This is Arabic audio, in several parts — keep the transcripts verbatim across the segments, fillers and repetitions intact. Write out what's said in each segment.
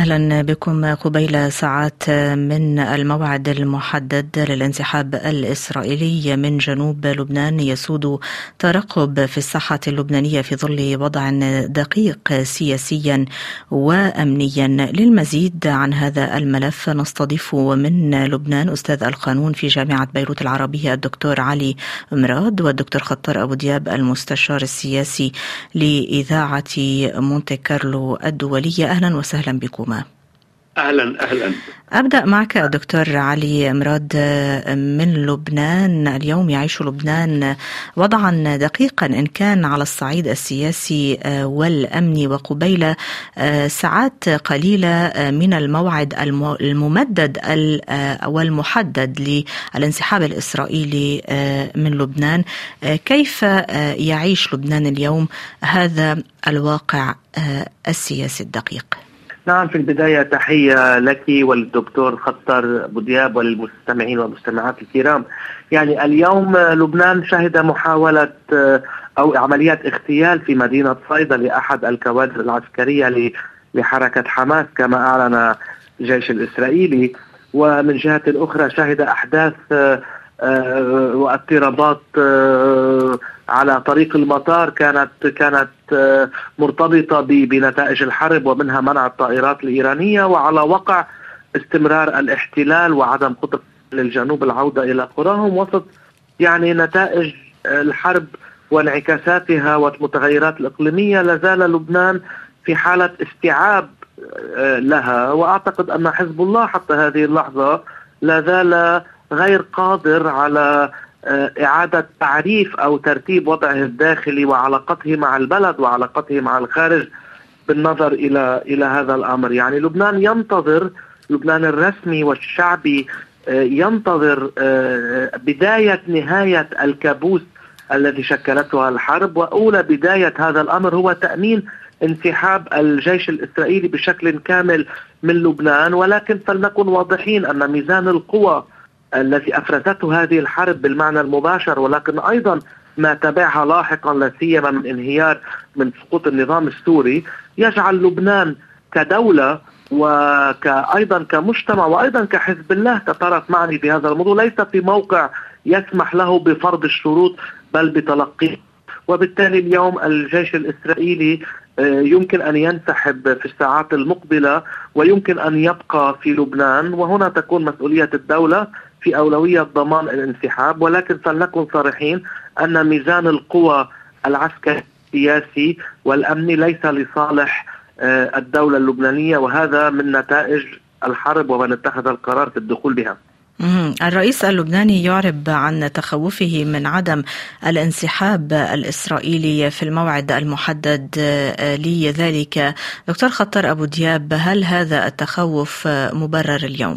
أهلا بكم. قبيل ساعات من الموعد المحدد للانسحاب الإسرائيلي من جنوب لبنان، يسود ترقب في الساحة اللبنانية في ظل وضع دقيق سياسيا وأمنيا. للمزيد عن هذا الملف نستضيف من لبنان أستاذ القانون في جامعة بيروت العربية الدكتور علي مراد، والدكتور خطر أبو دياب المستشار السياسي لإذاعة مونتي كارلو الدولية. أهلا وسهلا بكم. أهلا أهلا. أبدأ معك دكتور علي مراد من لبنان. اليوم يعيش لبنان وضعا دقيقا إن كان على الصعيد السياسي والأمني، وقبيل ساعات قليلة من الموعد الممدد والمحدد للانسحاب الإسرائيلي من لبنان. كيف يعيش لبنان اليوم هذا الواقع السياسي الدقيق؟ نعم، في البداية تحية لك والدكتور خطر أبو دياب وللمستمعين والمستمعات الكرام. يعني اليوم لبنان شهد محاولة أو عمليات اغتيال في مدينة صيدا لأحد الكوادر العسكرية لحركة حماس كما أعلن الجيش الإسرائيلي، ومن جهة أخرى شهد أحداث واضطرابات على طريق المطار كانت كانت مرتبطة بنتائج الحرب، ومنها منع الطائرات الإيرانية، وعلى وقع استمرار الاحتلال وعدم قدرة للجنوب العودة إلى قراهم وسط يعني نتائج الحرب وانعكاساتها والمتغيرات الإقليمية. لازال لبنان في حالة استيعاب لها، وأعتقد أن حزب الله حتى هذه اللحظة لازال غير قادر على إعادة تعريف أو ترتيب وضعه الداخلي وعلاقته مع البلد وعلاقته مع الخارج بالنظر إلى إلى هذا الأمر. يعني لبنان ينتظر، لبنان الرسمي والشعبي ينتظر بداية نهاية الكابوس الذي شكلته الحرب، وأولى بداية هذا الأمر هو تأمين انسحاب الجيش الإسرائيلي بشكل كامل من لبنان. ولكن فلنكن واضحين أن ميزان القوى الذي أفرزته هذه الحرب بالمعنى المباشر، ولكن أيضا ما تبعها لاحقا لا سيما من انهيار من سقوط النظام السوري، يجعل لبنان كدولة وأيضا كمجتمع وأيضا كحزب الله كطرف معني بهذا الموضوع ليس في موقع يسمح له بفرض الشروط بل بتلقيه. وبالتالي اليوم الجيش الإسرائيلي يمكن أن ينسحب في الساعات المقبلة ويمكن أن يبقى في لبنان، وهنا تكون مسؤولية الدولة في أولوية ضمان الانسحاب. ولكن فلنكن صريحين أن ميزان القوى العسكري السياسي والأمني ليس لصالح الدولة اللبنانية، وهذا من نتائج الحرب ومن اتخذ القرار في الدخول بها. الرئيس اللبناني يعرب عن تخوفه من عدم الانسحاب الإسرائيلي في الموعد المحدد لذلك. دكتور خطر أبو دياب، هل هذا التخوف مبرر اليوم؟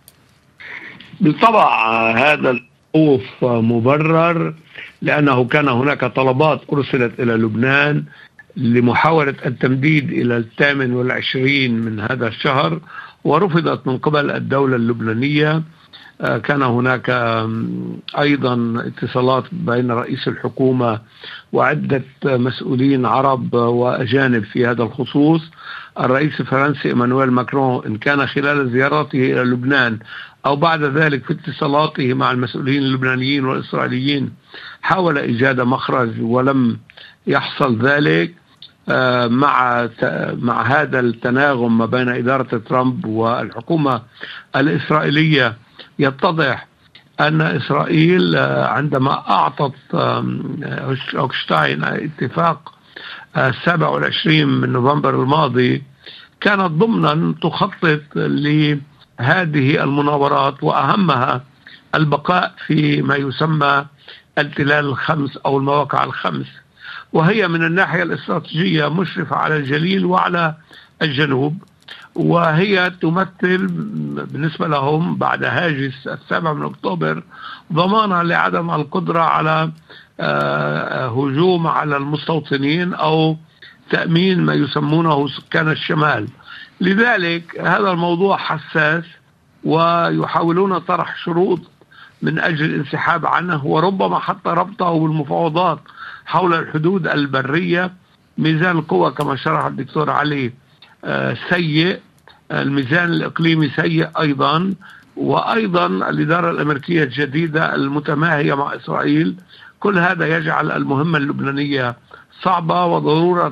بالطبع هذا الخوف مبرر، لأنه كان هناك طلبات أرسلت إلى لبنان لمحاولة التمديد إلى الثامن والعشرين من هذا الشهر ورفضت من قبل الدولة اللبنانية. كان هناك أيضا اتصالات بين رئيس الحكومة وعدة مسؤولين عرب وأجانب في هذا الخصوص. الرئيس الفرنسي إيمانويل ماكرون إن كان خلال زيارته إلى لبنان أو بعد ذلك في اتصالاته مع المسؤولين اللبنانيين والإسرائيليين حاول إيجاد مخرج ولم يحصل ذلك. مع مع هذا التناغم ما بين إدارة ترامب والحكومة الإسرائيلية يتضح أن إسرائيل عندما أعطت هوشتاين اتفاق السابع والعشرين من نوفمبر الماضي كانت ضمنا تخطط لهذه المناورات، وأهمها البقاء في ما يسمى التلال الخمس أو المواقع الخمس، وهي من الناحية الاستراتيجية مشرفة على الجليل وعلى الجنوب، وهي تمثل بالنسبة لهم بعد هاجس السابع من أكتوبر ضمانا لعدم القدرة على هجوم على المستوطنين أو تأمين ما يسمونه سكان الشمال. لذلك هذا الموضوع حساس، ويحاولون طرح شروط من أجل الانسحاب عنه، وربما حتى ربطه بالمفاوضات حول الحدود البرية. ميزان القوى كما شرح الدكتور علي سيء، الميزان الإقليمي سيء أيضا، وأيضا الإدارة الأمريكية الجديدة المتماهية مع إسرائيل. كل هذا يجعل المهمة اللبنانية صعبة وضرورة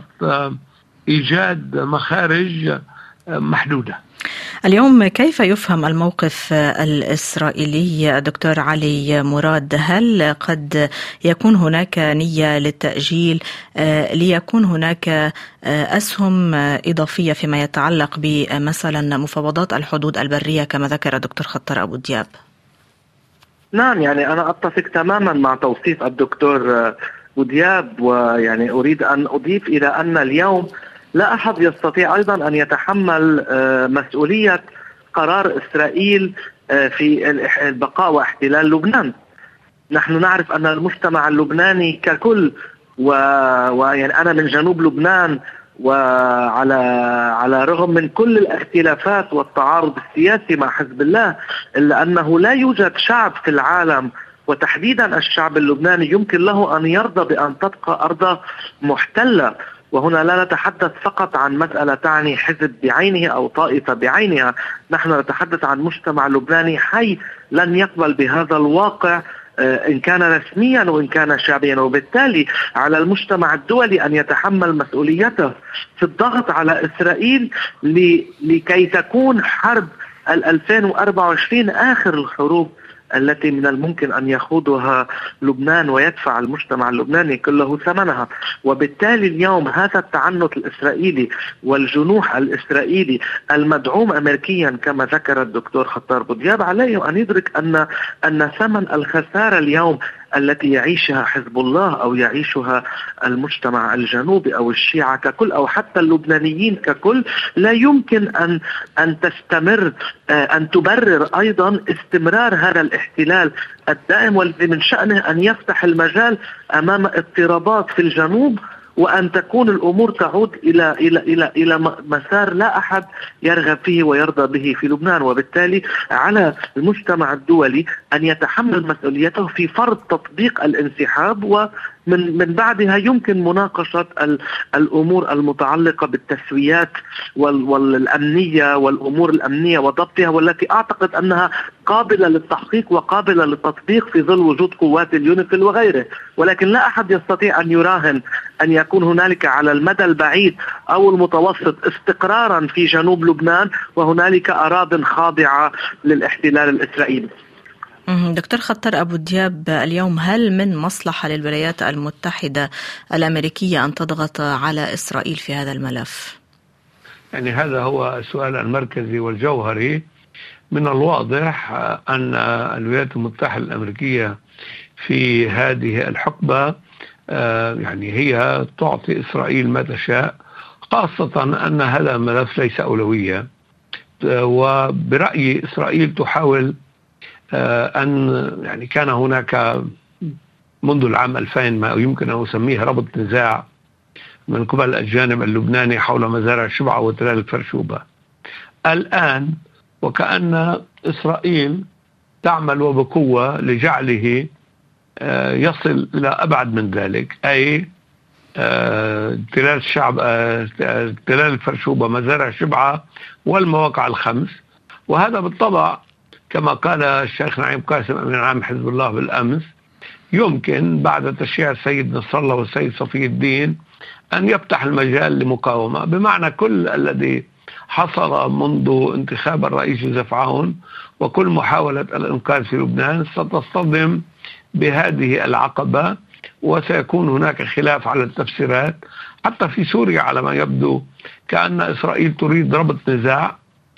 إيجاد مخارج محدودة. اليوم كيف يفهم الموقف الإسرائيلي دكتور علي مراد؟ هل قد يكون هناك نية للتأجيل ليكون هناك أسهم إضافية فيما يتعلق بمثلا مفاوضات الحدود البرية كما ذكر دكتور خطر أبو دياب؟ نعم، يعني أنا أتفق تماما مع توصيف الدكتور أبو دياب، ويعني أريد أن أضيف إلى أن اليوم لا أحد يستطيع أيضا أن يتحمل مسؤولية قرار إسرائيل في البقاء واحتلال لبنان. نحن نعرف أن المجتمع اللبناني ككل، ويعني أنا من جنوب لبنان، وعلى على رغم من كل الاختلافات والتعارض السياسي مع حزب الله، إلا أنه لا يوجد شعب في العالم وتحديدا الشعب اللبناني يمكن له أن يرضى بأن تبقى أرضه محتلة. وهنا لا نتحدث فقط عن مسألة تعني حزب بعينه أو طائفة بعينها، نحن نتحدث عن مجتمع لبناني حي لن يقبل بهذا الواقع إن كان رسميا وإن كان شعبيا، وبالتالي على المجتمع الدولي أن يتحمل مسؤوليته في الضغط على إسرائيل لكي تكون حرب ألفين وأربعة وعشرين آخر الحروب التي من الممكن أن يخوضها لبنان ويدفع المجتمع اللبناني كله ثمنها. وبالتالي اليوم هذا التعنت الإسرائيلي والجنوح الإسرائيلي المدعوم أمريكيا كما ذكر الدكتور خطر أبو دياب، عليه أن يدرك أن أن ثمن الخسارة اليوم التي يعيشها حزب الله أو يعيشها المجتمع الجنوبي أو الشيعة ككل أو حتى اللبنانيين ككل لا يمكن أن أن تستمر، أن تبرر أيضا استمرار هذا الاحتلال الدائم، والذي من شأنه أن يفتح المجال أمام اضطرابات في الجنوب، وأن تكون الأمور تعود إلى إلى إلى إلى مسار لا أحد يرغب فيه ويرضى به في لبنان. وبالتالي على المجتمع الدولي أن يتحمل مسؤوليته في فرض تطبيق الانسحاب، ومن من بعدها يمكن مناقشة الأمور المتعلقة بالتسويات والأمنية والأمور الأمنية وضبطها، والتي أعتقد أنها قابلة للتحقيق وقابلة للتطبيق في ظل وجود قوات اليونيفيل وغيره. ولكن لا أحد يستطيع أن يراهن أن يكون هنالك على المدى البعيد أو المتوسط استقرارا في جنوب لبنان وهنالك أراضٍ خاضعة للاحتلال الإسرائيلي. دكتور خطر أبو دياب، اليوم هل من مصلحة للولايات المتحدة الأمريكية أن تضغط على إسرائيل في هذا الملف؟ يعني هذا هو السؤال المركزي والجوهري. من الواضح أن الولايات المتحدة الأمريكية في هذه الحقبة يعني هي تعطي إسرائيل ما تشاء، خاصة أن هذا الملف ليس أولوية. وبرأيي إسرائيل تحاول أن يعني كان هناك منذ العام ألفين ما يمكن أن أسميه ربط نزاع من قبل الجانب اللبناني حول مزارع شبعة وتلال الفرشوبة. الآن وكأن إسرائيل تعمل وبقوة لجعله يصل إلى أبعد من ذلك، أي تلال الشعب تلال الفرشوبة مزارع شبعة والمواقع الخمس. وهذا بالطبع كما قال الشيخ نعيم قاسم أمين عام حزب الله بالأمس يمكن بعد تشييع السيد نصر الله والسيد صفي الدين أن يفتح المجال لمقاومة، بمعنى كل الذي حصل منذ انتخاب الرئيس جوزيف عون وكل محاولة الإنقاذ في لبنان ستصطدم بهذه العقبة، وسيكون هناك خلاف على التفسيرات. حتى في سوريا على ما يبدو كأن إسرائيل تريد ربط نزاع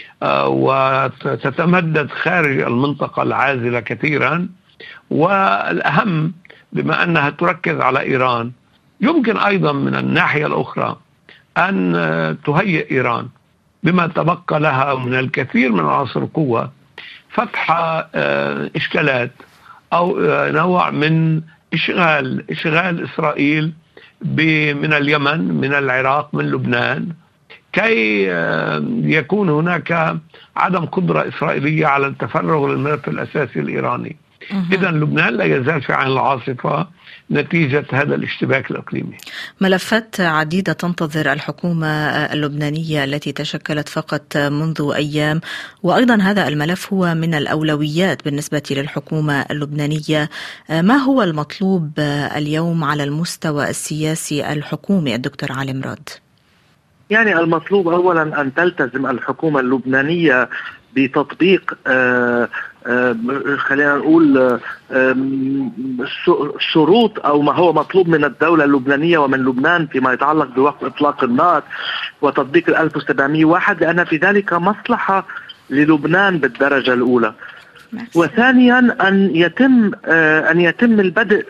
وتتمدد خارج المنطقة العازلة كثيرا. والأهم بما أنها تركز على إيران، يمكن أيضا من الناحية الأخرى أن تهيئ إيران بما تبقى لها من الكثير من عناصر القوة فتح إشكالات أو نوع من إشغال إشغال إسرائيل من اليمن من العراق من لبنان، كي يكون هناك عدم قدرة إسرائيلية على التفرغ للملف الأساسي الإيراني. إذن لبنان لا يزال في عين العاصفة نتيجة هذا الاشتباك الإقليمي. ملفات عديدة تنتظر الحكومة اللبنانية التي تشكلت فقط منذ أيام، وأيضا هذا الملف هو من الأولويات بالنسبة للحكومة اللبنانية. ما هو المطلوب اليوم على المستوى السياسي الحكومي الدكتور علي مراد؟ يعني المطلوب أولا أن تلتزم الحكومة اللبنانية بتطبيق آه آه خلينا نقول آه شروط أو ما هو مطلوب من الدولة اللبنانية ومن لبنان فيما يتعلق بوقف إطلاق النار وتطبيق ال ألف وسبعمئة وواحد، لأن في ذلك مصلحة للبنان بالدرجة الأولى. وثانيا أن يتم آه أن يتم البدء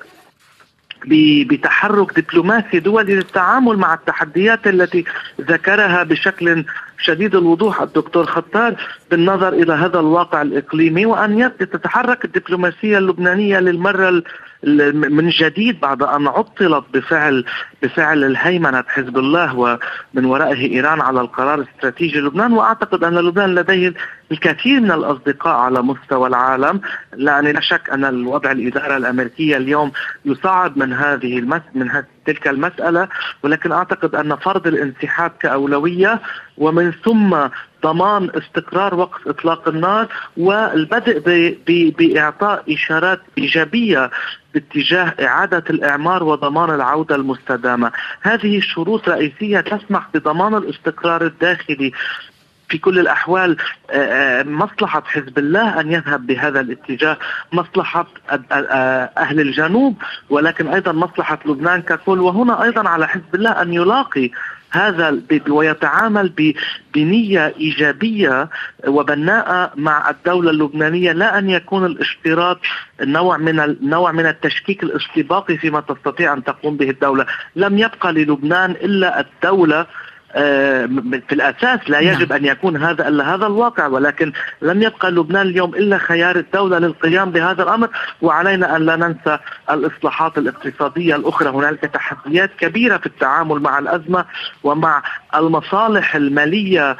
بتحرك دبلوماسي دولي للتعامل مع التحديات التي ذكرها بشكل شديد الوضوح الدكتور خطار بالنظر إلى هذا الواقع الإقليمي، وأن تتحرك الدبلوماسية اللبنانية للمرة من جديد بعد أن عطلت بفعل بفعل الهيمنة حزب الله ومن ورائه إيران على القرار الاستراتيجي لبنان. وأعتقد أن لبنان لديه الكثير من الأصدقاء على مستوى العالم، لأن لا شك أن الوضع الإدارة الأمريكية اليوم يصعب من هذه المس... من هذه تلك المسألة، ولكن أعتقد أن فرض الانسحاب كأولوية ومن ثم ضمان استقرار وقف إطلاق النار والبدء ب... ب... بإعطاء إشارات إيجابية باتجاه إعادة الإعمار وضمان العودة المستدامة. هذه شروط رئيسية تسمح بضمان الاستقرار الداخلي. في كل الأحوال مصلحة حزب الله أن يذهب بهذا الاتجاه، مصلحة أهل الجنوب، ولكن أيضا مصلحة لبنان ككل. وهنا أيضا على حزب الله أن يلاقي هذا ويتعامل بنية إيجابية وبناءة مع الدولة اللبنانية، لا أن يكون الاشتراط نوع من النوع من التشكيك الاستباقي فيما تستطيع أن تقوم به الدولة. لم يبقى للبنان إلا الدولة في الأساس، لا يجب أن يكون هذا إلا هذا الواقع، ولكن لم يبقى لبنان اليوم إلا خيار الدولة للقيام بهذا الأمر. وعلينا أن لا ننسى الإصلاحات الاقتصادية الأخرى. هنالك تحديات كبيرة في التعامل مع الأزمة ومع المصالح المالية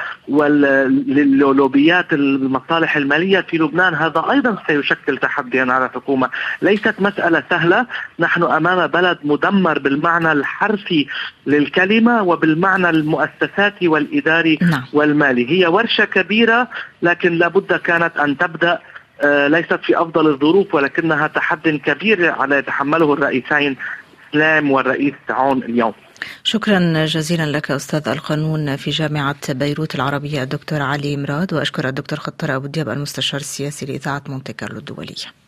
واللوبيات المصالح المالية في لبنان. هذا أيضا سيشكل تحديا على الحكومة. ليست مسألة سهلة، نحن أمام بلد مدمر بالمعنى الحرفي للكلمة وبالمعنى المؤسساتي والإداري نعم. والمالي. هي ورشة كبيرة، لكن لابد كانت أن تبدأ آه ليست في أفضل الظروف، ولكنها تحدي كبير على يتحمله الرئيسين سلام والرئيس عون اليوم. شكرا جزيلا لك أستاذ القانون في جامعة بيروت العربية الدكتور علي مراد، وأشكر الدكتور خطر أبو دياب المستشار السياسي لإذاعة مونتي كارلو الدولية.